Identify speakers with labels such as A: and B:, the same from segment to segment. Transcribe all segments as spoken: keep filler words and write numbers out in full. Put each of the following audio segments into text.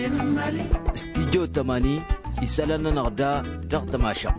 A: استديو تماني يسالنا نغدا ضغط ماشق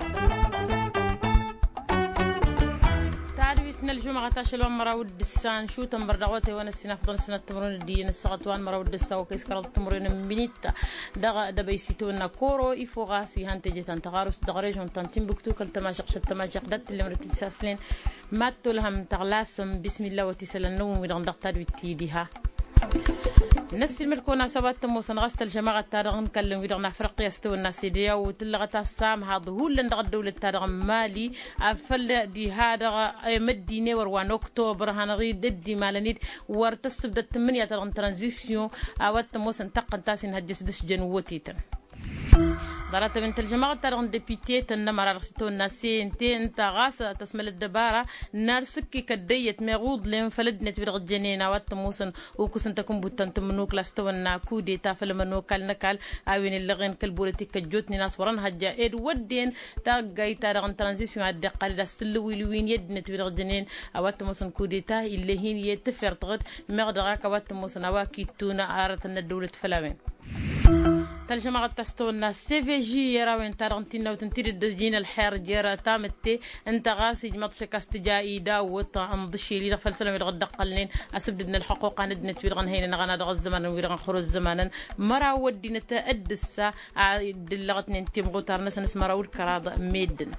B: الجمعة تاشلون مراود السان شو تمبردغوتي وانا السنة فضل سنة تمرون الدين السغطوان مراود الساو كيس كرات تمرون منيتا دغا دبيسيتونا كورو إفو غاسي هانتجي تنتغارس دغريجون تنتين بكتو كل تماشق شد تماشق دات اللي مرتي ساسلين ماتو لهم تغلاسم بسم الله وتسلنوم ودغن دغتاد ويتيديها نسي الملكونا سبات تموسن غست الجماعة تارغن كلم ويدغنا فرق يستوى الناسيديا وتلغتا السام هذا هو اللي ندغ الدولة تارغ مالي أفل دي هذا مدينة وروان أكتوبر هنغيد دي مالنيد ورتسب دت تمنية تارغن ترانزيسيون أوات تموسن تقن تاسين هدس دس جنوتيتن دارت بنت الجماعة ترغن ديبيتي تنمر رسيتو الناسي انتي انت غاسة تسمل الدبارة نارسكي كدية مغوض لين فلدنت في الجنين وات موسن وكسن تكون بوتن تمنوك لاستونا كودي تافل منوكال نكال اوين اللغين كالبوليتيك جوتني ناس وران هجا ايد ودين تاقاي تارغن ترانزيسيون عدى قليل السلوي لوين يدنت في الجنين اوات موسن كودي تا اللي هين يتفر تغد مغدغاك اوات موسن اواكي تونا عارتنا الدولة فلاوين الجماعة تستونا سي في جي يراوين تارنتينا وتنتير الدجين الحير جيرا تامتي انت غاسي جمطش كاستجائي داوت انضشي لي دخل سلام يرغد قلين اسبدنا الحقوق ندنت ويرغن هين نغنا دغ الزمان ويرغن خروج زمانا مرا ودي نتأدسا دلغتني انتي مغوتار ناس نسمى راول كراض ميدن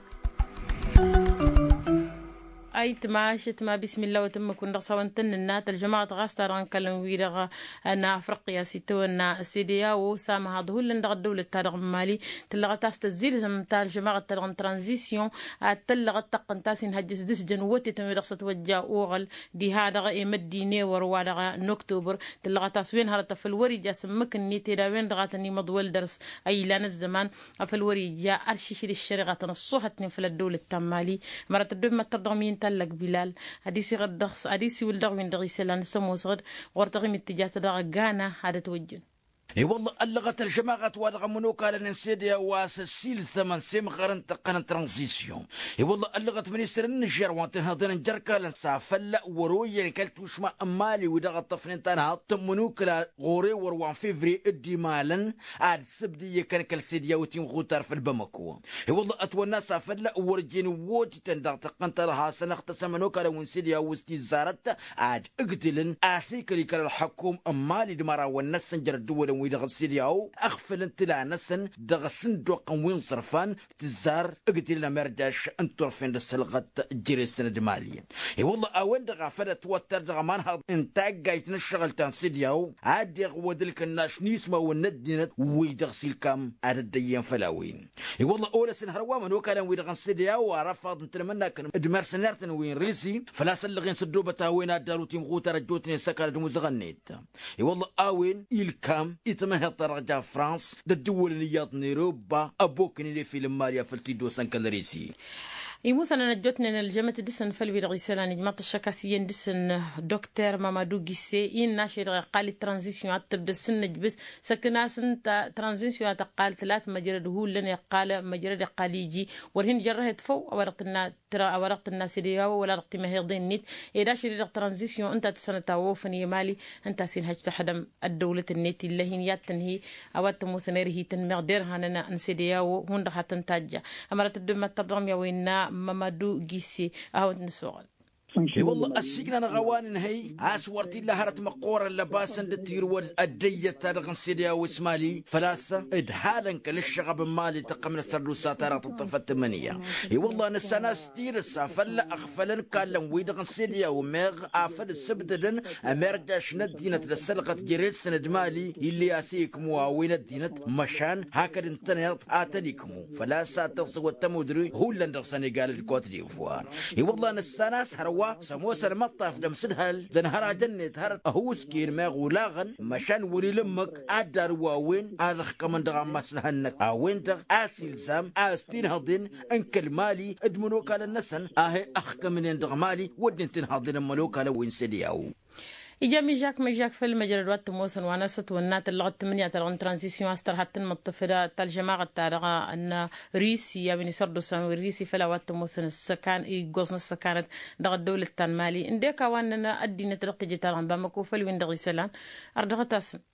B: أي تماشي تما بسم الله وتم كن رصوان تن النات الجماعة غاستران كلم ويرغا أنا أفريقيا سيتونا سيديا وسام هذا هو اللي ندغ الدولة تارغ مالي تلغا تاستزيل زمتا الجماعة تلغن ترانزيسيون تلغا تقن تاسين هجس دس جنوتي تمي رقصة وجا أوغل دي هذا غا مدينة وروا نكتوبر تلغا تاسوين هرتا في الوري جا سمكن نيتي داوين دغاتني مضول درس أي لان الزمان في الوري جا أرشيشي للشرغة تنصوها في الدولة التمالي مرات الدوم ما ترضمين تلك بلال هديسي غد دخس هديسي ولدغ من دغيسي لان سمو صغد غورتغي من اتجاه دغ غانا هذا توجن
A: اي والله اللغت الجماعة والغ منوكا لنسيديا واسسيل ثمن سيم قرن تقن ترانزيسيون اي والله اللغت منستر النجر وانتن هذين جركا لنسا فلا ورويا كلتو شما امالي ودغ الطفنين تنها تمنوكا غوري وروان فيفري ادي مالن عاد سبدي كان كالسيديا وتيم غوتار في البمكو اي والله اتو الناس فلا ورجين ووتي تندغ تقن ترها سنخت سمنوكا لون سيديا وستي زارت عاد اقتلن اسيكلي كان الحكوم امالي دمارا والناس نجر الدول ويدغ السيدياو أغفل انت لعنسن دغ الصندوق وين صرفان تزار اقتل مرجاش انتورفين لسلغة جيري السنة دمالية اي والله اوين دغ فلت توتر دغ مانها انتاق قايت نشغل تان سيدياو عاد يغوى دلك الناس نيسما وندنت ويدغ سيلكام عاد الديان فلاوين اي والله اولا سن هرواما وكالا ويدغ السيدياو ورفض نتمنى كان ادمار سنارتن وين ريسي فلا سلغين صدوبتا وين ادارو تيم غوتا رجوتني سكر دموزغنيت اي والله اوين الكام تمه ترجع فرانس الدول اللي يطني روبا ابوك اللي في الماليا في التيدو سانكالريسي
B: يموسى أنا نجوتنا الجامعة دسن فلوي رغيسلا نجمة الشكاسيين دسن دكتور مامادو جيسي إن ناشر قال الترانزيشن تبدأ السن بس سكناس انت ترانزيشن تقال ثلاث مجرد هو لنا قال مجرد قاليجي ورهن جره تفو ورقتنا ترى ورقت الناس ديا ولا رقت ما هيضين نيت إذا شري ترانزيشن أنت تسنة توفني مالي أنت سين هج تحدم الدولة النت اللي هي يتنهي أوت موسنيره تنمقدرها أنا نسيديا وهون رح تنتج أمرت الدم التضرم يا وينا مامادو جيسي أهو نسوغل
A: اي والله السجن انا غوان هي اسورتي لها هرت مقورا لباسن دتيرود الديه تارغن سيديا واسمالي فلاسه ادحالا كالشغب مالي تقمن سردوسات رات الطفه الثمانيه اي والله نسانا ستير سافل اغفلن كالن ويدغن سيديا وميغ افل السبددن امرجاش ندينه لسلقه جريس ندمالي اللي اسيك مواوين الدينه مشان هكذا انتنيط اتنيكمو فلاسه تصو التمودري هو لندغ سنغال الكوت ديفوار اي والله نسانا هروا سموسة المطاف دم سدهل دن هرا جنة هرا أهوس كير ما غولاغن مشان وري لمك أدار واوين أرخ كمان دغام مسلهنك أوين دغ أسيل زام أستين هضين أنكل مالي أدمنوك على النسن أهي أخ كمان دغ مالي ودن تنهضين ملوك على وين سدياو
B: إجامي جاك ما جاك في المجال الوقت موسن ونست والنات اللغة ثمانية ترى ترانزيسيون أستر حتى المتفرة الجماعة ترى أن روسيا بني سردو سامي روسي فلا وقت موسن السكان يجوزن السكانة دغ الدولة التنمالي إنديك واننا أدينا تلقي جتارن بامكو فلوين دغي سلان أردغ تاسن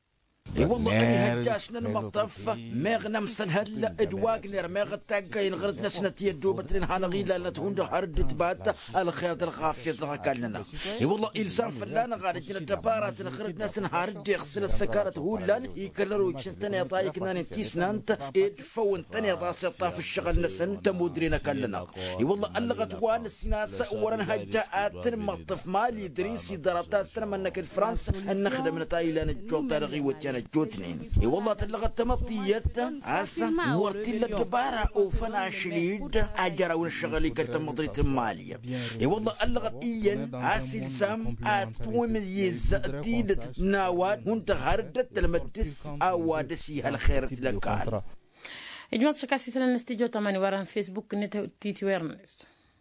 A: اي والله اني هجاشنا المطف ما غنمسل هلا ادواقنر ما غتاقين غرد نسنة يدو بترين هانا غيلا لتهون هرد تبات الخير الخافية تغاكلنا اي والله إلسان فلانا غارجنا تبارات نخرج ناس هرد يغسل السكارة هولان يكرروا يكشنتني طايق ناني تيسنانت ادفون تاني راسي طاف الشغل نسن تمودرين كلنا اي والله اللغت وان السناس ورن هجاءات مطف مالي دريسي دراتاس تنمنك الفرنس النخدم من تايلان الجو تارغي وتيانا جوتنين اي والله تلغت تمطيت عسا ورتي الدبارة اوفنا شليد اجراون الشغلي كالتمضريت المالية اي والله اللغت ايان عاسي لسام اتوم يزأتيدة ناواد وانت هردت المدس اوادسي هالخير تلقال
B: إجماع شكاسي سلام نستيجو تماني وران فيسبوك نتا تيتي ويرنس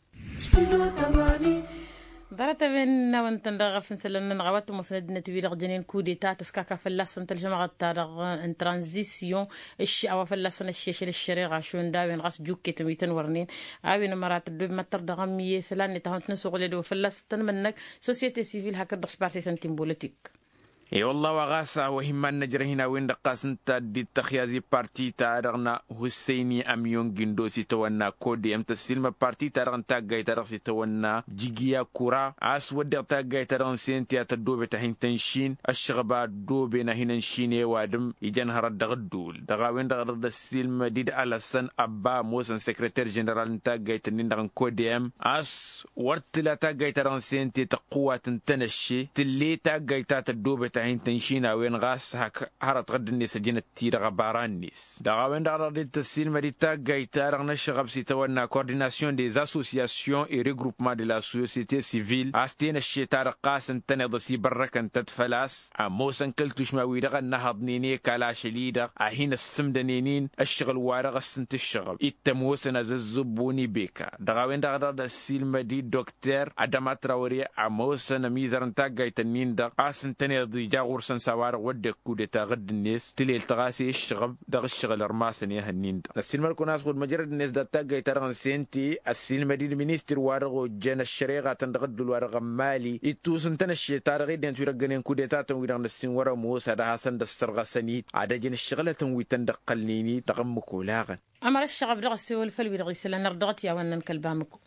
B: برتا بين وانت ندغ في سلام نغوات مسند نتويلغ جنين كودي تا تسكاكا فلاسن تلجمع تارغ ان ترانزيسيون الشي او فلاسن الشيش للشريعة شون داوين غاس جوكي تميتن ورنين اوين مرات الدوب متر دغمية سلام نتاهنت نسوغ لدو فلاسن منك سوسيتي سيفيل هكا دغش بارتي سنتين بوليتيك
C: اي والله وغاسا وهمان نجر هنا وين دقاسنتا دي التخيازي بارتي تارغنا حسيني اميون جندوسي تونا كودي ام تسلم بارتي تارغن تاغاي تارغسي تونا جيجيا كورا اس ودر تاغاي تارغن سينتيا تدوبه تهين تنشين الشغبا دوبه نهين شيني وادم يجن هرد دغدول دغا وين دغد السلم ديد علسن ابا موسن سكرتير جنرال تاغاي تنين دغن كودي ام اس ورتلا تاغاي تارغن سينتي تقوه تنشي تلي تاغاي تدوبه تهين تنشينا وين غاس هك هرت غد الناس جينا تير غباران الناس دغا وين دغا دي تسيل مريتا غايتار نشغب سي تونا كورديناسيون دي اسوسياسيون اي ريغروبمون دي لا سوسيتي سيفيل استين الشيتار قاسن تنض سي بركن تتفلاس اموسن كلتوش ما ويدغ نهضنيني كلاش ليدر اهين السمدنينين الشغل وارغ السنت الشغل التموسن ززبوني بيكا دغا وين دغا دا سيل مدي دكتور ادم تراوري اموسن ميزرن تا غايتنين دغ قاسن تنض جاغور سن سوار ودك كودتا غد الناس تليل تغاسي الشغب دغ الشغل رماسن يا هنين السينما كوناس خد مجرد الناس دا تاغاي ترغن سنتي السينما دي المينستر وارغو جن الشريعه تندغد الورغ مالي يتوسن تنشي تارغي دين تيرغنين كودتا تنويران السين ورا موسى دا حسن دسرغ سنيد عدا جن الشغله تنوي تندقلنيني دغم كولاغن
B: امر الشغب دغ السول فلوي دغ سلا نردغت يا ونن كلبامكو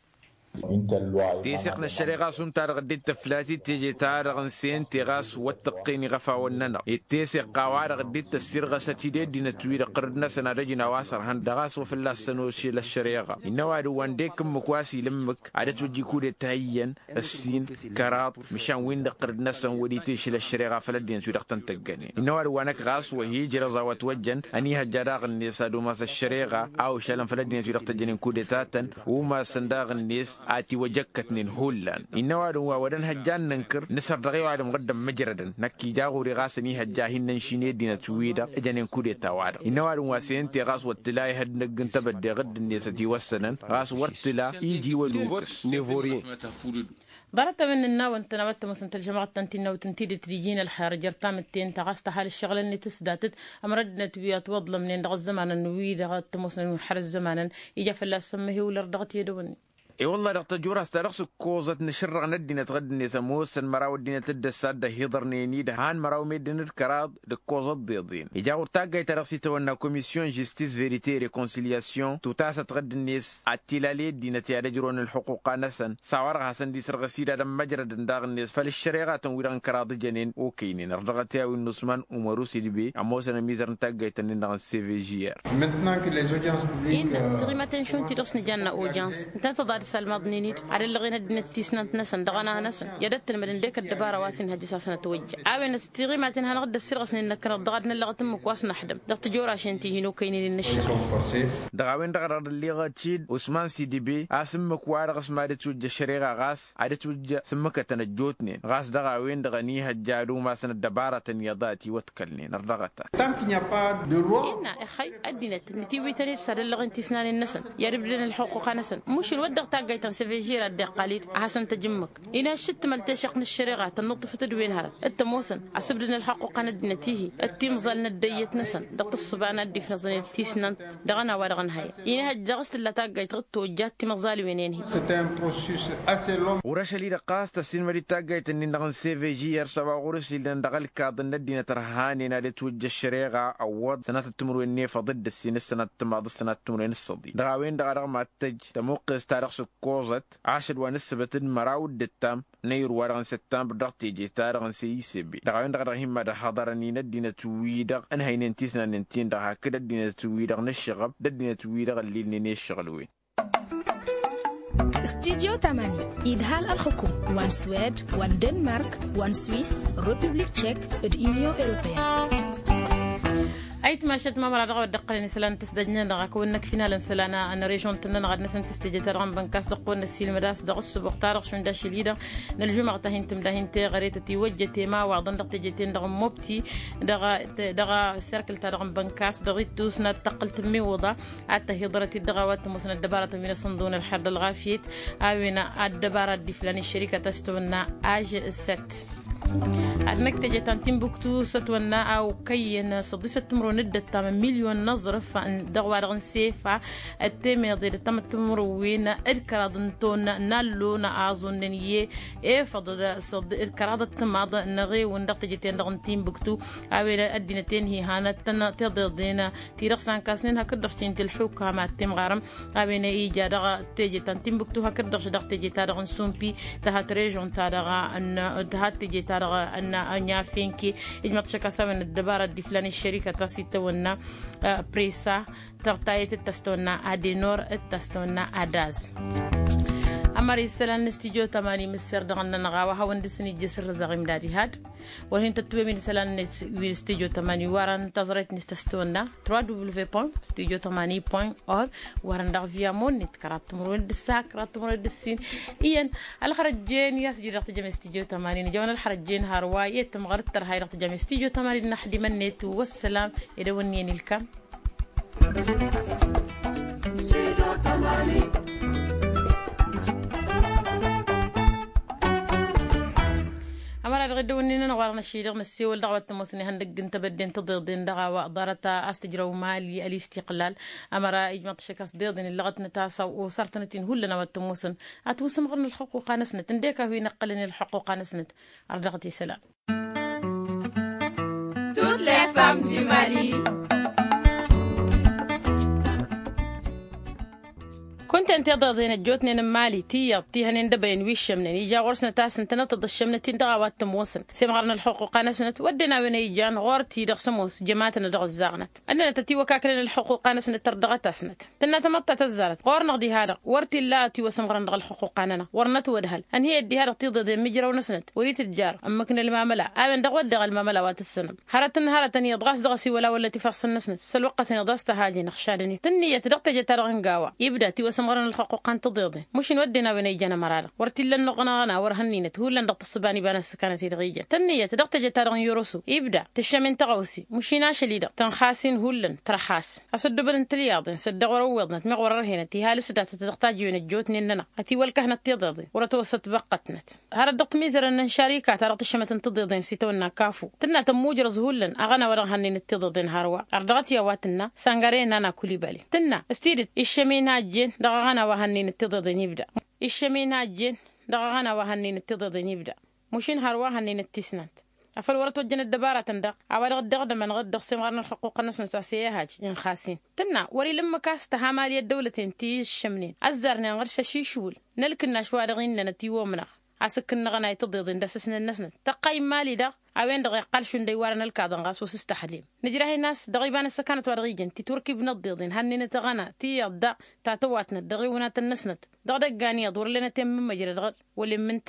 C: تيسقنا الشريعة سون تارغ دي التفلاتي تيجي تارغ نسين تيغاس واتقيني غفا وننا يتيسق قوارغ دي التسير غساتي دي دي نتوير قردنا سنة رجنا واسر هندغاس وفلا سنوشي للشريعة إنواد وان ديكم مكواسي لمك عادت وجي كودة تهيين السين كراب مشان وين قردنا سن ودي تيشي للشريعة فلا دي نتوير تنتقني إنواد وانك غاس وهي جرزا وتوجن أنيها جراغ الناس دوماس الشريعة أو شالن فلا دي نتوير تجنين كودة تاتن وما سنداغ الناس آتي وجكتنين هولان إنواد وودن هجان ننكر نسر دغيو على مقدم مجردا نكي جاغو رغاسني هجاهن ننشيني دينا تويدا اجانين كودي تاواد إنواد واسينتي غاس واتلاي هد نقن تبدي غد النيسة وسنن غاس واتلا يجي ولوكس نيفوري
B: برتا من الناو انت نوت مسنت الجماعة تنتينا وتنتيدي تريجين الحير جرتام التين تغاست حال الشغل اني تسداتت امردنا تبيات وضل منين دغ الزمان النوي دغ تمسن حر الزمان يجا فلا سمه ولا رضغت يدوني
C: اي والله رقت جورا استرخص كوزة نشرع ندينا تغدني سموس المراو الدينا تد سادة هيضرني ده هان مراو ميدن الكراد الكوزة ضيضين يجاور تاقاي ترخصي تونا كوميسيون جيستيس فيريتي ريكونسيلياسيون تتاسا تغدنيس التلالي دينا تيادجرون الحقوق نسن ساور حسن دي سرغسيدا دم مجرد داغ الناس فالشريعة تنويران كراد جنين اوكينين رغتيا والنسمان امارو سيدبي اموسنا ميزر تاقاي تنين داغ السي في جي ار
D: Maintenant que les audiences publiques
B: إن تغيمتين شون تدرسني جانا أوجانس أنت تضاد سالمضنينيد على اللي غينا دنا تيسنت نسن دغنا نسن يدت المدن ديك الدبارة واسين هجي ساسنا توجه عاوين استغيمتين هنغد السرغس نكر دغدنا اللي غتم كواس نحدم دغت جورا شنتي هنو كاينين النشر
C: دغاوين دغر اللي غتشيد عثمان سيدي بي اسم كوار غس ما توجه الشريعة غاس عاد توجه سمك تنجوتني غاس دغاوين دغني هجادو ما سن الدبارة يضاتي وتكلني نردغتا
D: tant qu'il n'y a pas de loi
B: إن أخي أدينت نتيوي تاني ساد اللي غنتي سنان النسن يرب لنا الحقوق نسن مش الودغ تاقي تنسفيجير الدي قليل حسن تجمك إنا شت ملتشق الشريعات النطفة تدوين هذا التموسن عسبدنا الحق وقند نتيه التيم ظل نديت نسن دقت الصبانا دي في نظن تيسنت دغنا ورغن هاي إنا هجرست اللي تاقي تغطو جات مظالي وينين هي
C: ورش لي رقاص تسين مري تاقي تني نغن سفيجير سبا غورس اللي ندغل كاضن ندينا ترهاني نادي توجه الشريعة أود سنة التمر النيفة ضد السين السنة التمر السنة التمر الصدي دغاوين دغا ما تج تموقس تاريخ سكوزت عاشر ونسبة مراود التام نير ورغن سبتمبر دغتي جي تاريخ سيسبي دغاوين دغا هم دا حضرني ندينا تويدغ ان هي ننتيسنا ننتين دغا كده دينا تويدغ نشغب ددينا تويدغ اللي نيشغلوين
E: استوديو ثمانية إدهال الحكوم وان سويد وان دنمارك وان سويس ريبوبليك تشيك اليونيون أوروبية
B: أيت ما شت ما مرة رغوا دقلني سلان تسدجنا دغا كونك فينا لنسلانا أنا ريجون تننا غاد نسن تستجي ترغم بنكاس دقون السيل مداس دغس بختار شون داش ليدا نلجمع تهين تم دهين تي غريتتي وجتي ما وعضن دق تجتين دغم موبتي دغا دغا سيركل ترغم بنكاس دغيت توسنا تقل تمي وضع حتى هضرتي دغوات مسنا الدبارة من صندون الحرد الغافيت أوينا الدبارة دي فلان الشركة تستونا آج ست أنك تجت أن تنبكتو ستونا أو كين صديسة تمرو ندة تام مليون نظر فأن دغوار غنسيفة التيمي ضير تم تمروين الكرادنتون نالو نعازون نيه إيه فضل صد الكرادة تماض نغي وندق تجتين دغن تنبكتو أولا الدينتين هي هانا تنا تضينا تيرقسان كاسنين هكدرشتين تلحوكها مع التمغارم أولا إيجا دغا تجت أن تنبكتو هكدرش دغ تجتا دغن سومبي تهات ريجون تادغا أن تهات تجتا أن أنيا فينكي إجمع تشكاسا من الدبارة دي فلان الشركة تاسيتونا بريسا تغطاية التستونا أدينور التستونا أداز أمر السلام استيجو تماني مسير دغنا نغاوها وندسني جسر زغيم دادي هاد وهين تتوي من سلام استيجو تماني وارن تزريت نستستونا دبليو دبليو دبليو دوت استيجو تماني دوت أورg وارن دغ فيا مون نتكرات مرون دسا كرات مرون دسين إيان الخرجين يسجل رقت جم استيجو تماني نجونا الخرجين هارواي تمغرت تر هاي رقت جم استيجو تماني نحدي منيت والسلام إلى ونين الكم استيجو تماني أمر الغد ونينا نغارنا الشيء مسي والدعوة تموسني هندق انت بدين تضيضين دعوة أضارتا أستجروا مالي الاستقلال أمر إجماع شكاس ضيضين اللغة نتاسا وصارت نتين هلنا والتموسن أتوسم غرنا الحقوق نسنت نديكا هو ينقلني الحقوق نسنت أردغتي سلام
F: Toutes les femmes du Mali.
B: كنت انت ضدين الجوتني مالي تي تي هنين دبين ويش من يجا غرسنا تاس انت نطد الشمنتين دغوات تموسن سمغرنا الحقوق نسنت ودنا وين يجان غورتي دغسموس جماعتنا دغ الزاغنت اننا تتي وكاكلين الحقوق نسنت تردغت تسنت تنا تمطت تزارت غورنا دي هذا ورتي لاتي وسمغرنا دغ الحقوق اننا ورنت ودهل ان هي دي هذا تضد مجرى ونسنت وريت الجار امكن المامله امن دغ ودغ المامله وات السنم هرت نهارت ني دغاس دغسي ولا ولا تفصل نسنت سلوقت نضاست هاجي نخشادني تنيه تدقت جترغنغاوا يبدا تي سمغرنا الحقوق أن تضيضي مش نودينا بنيجنا مرارة ورتي لنا غنا ورهنينة هو لنا ضغط الصباني بنا سكانة الغيجة تنية ضغط جتارن يورسو يبدأ تشمن تغوسي مش ناش ليدا تنخاسين هولن ترخاس أصد بلن تلياضن صد غروضنا تمغور هنا تهال سدات تحتاج من الجوت ننا أتي والكهنة تضيضي ورتوسط بقتنت هذا الضغط ميزر أن شركات ترى تشمن تضيضين سيتونا كافو تنا تموجرز هولن أغنى ورهنين تضيضين هروا أرضغت يواتنا سانغارين أنا كولي بالي تنا استيرت الشمين هاجين دغانا وهنين التضادين يبدأ الشمين هاجين دغانا وهنين التضادين يبدأ مشين هروا هنين التسنات أفل ورت وجن الدبارة تندق أول غد غد من غد سمغرنا الحقوق الناس نتاسية هاج إن خاسين تنا وري لما كاس تهامالية الدولة تيج الشمنين أزرنا غرش شيشول نلكنا شوارغين نتيو منخ عسكنا غنا يتضادين دسسنا الناس تقايم مالي دغ أوين دغي قالشون ديوارنا الكادن غاس وسستحليم نجراه الناس دغي بان السكانة ورغيجن تي تركي بنضيضين هني نتغنى تي يضع تاتواتنا دغي ونات النسنت دغ دقاني يدور لنا تم مجرى دغ واللي منتنا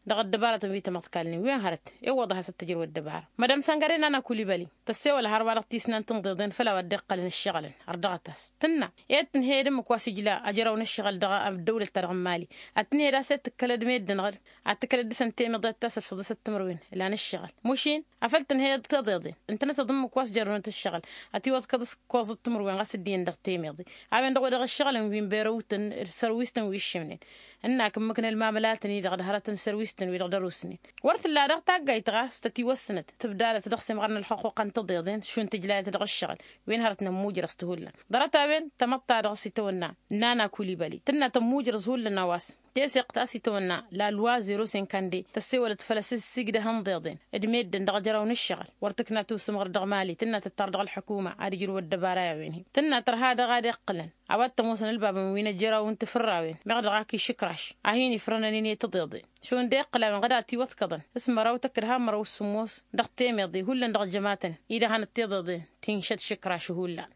B: دغ الدبارة تنبيت متكالني وين هرت اي وضعها ستجر الدبارة مدام سانغارين انا كولي بالي تسوى الهربارة تيسنان تنضيضين فلا ودق لن الشغل ارضغتاس تنا يتن هي دم كواسي جلا اجرون الشغل دغ الدولة ترغمالي اتني راسات تكلد ميد نغل اتكلد سنتين مضيت تاسر صدست تمروين لان الشغل مشين عفلتن هي تضيضين انت نتضم كواس جرون الشغل اتي وقت كدس كواس تمروين غاس الدين دغ تيميضي عامن دغ دغ الشغل وين بيروتن السرويستن ويشمنين انك ممكن المعاملات ني دغ هرتن سرويستن وي دروسنين ورث لا دغ تاغاي تغا ستي وسنت تبدا تدخسم غرن الحقوق ان تضيضين شو انت جلاله دغ الشغل وين هرتنا موجرس تهولنا درتا بين تمطى دغ سيتونا نانا كولي بالي تنا تموجرس هولنا واس تيسي قتاسي تونا لا لوا زيرو سين كاندي تسيولت فلسس سيقده هنضيضين ادميد دغ جراون الشغل ورتكنا توسمغر دغ مالي تنا تتردغ الحكومه عادي جرو الدبارايا وينهي تنا ترها دغ غادي قلن عوات موسن الباب وين الجرا وانت فراوين مغدغاكي شكرش اهيني فرنانيني تضيضي شو ندي قلا من غداتي وتكدن اسم راوتك رها مرو السموس دغ تيميضي هولن دغ جماتن اذا هانت تضيضي تنشد شكرش هولا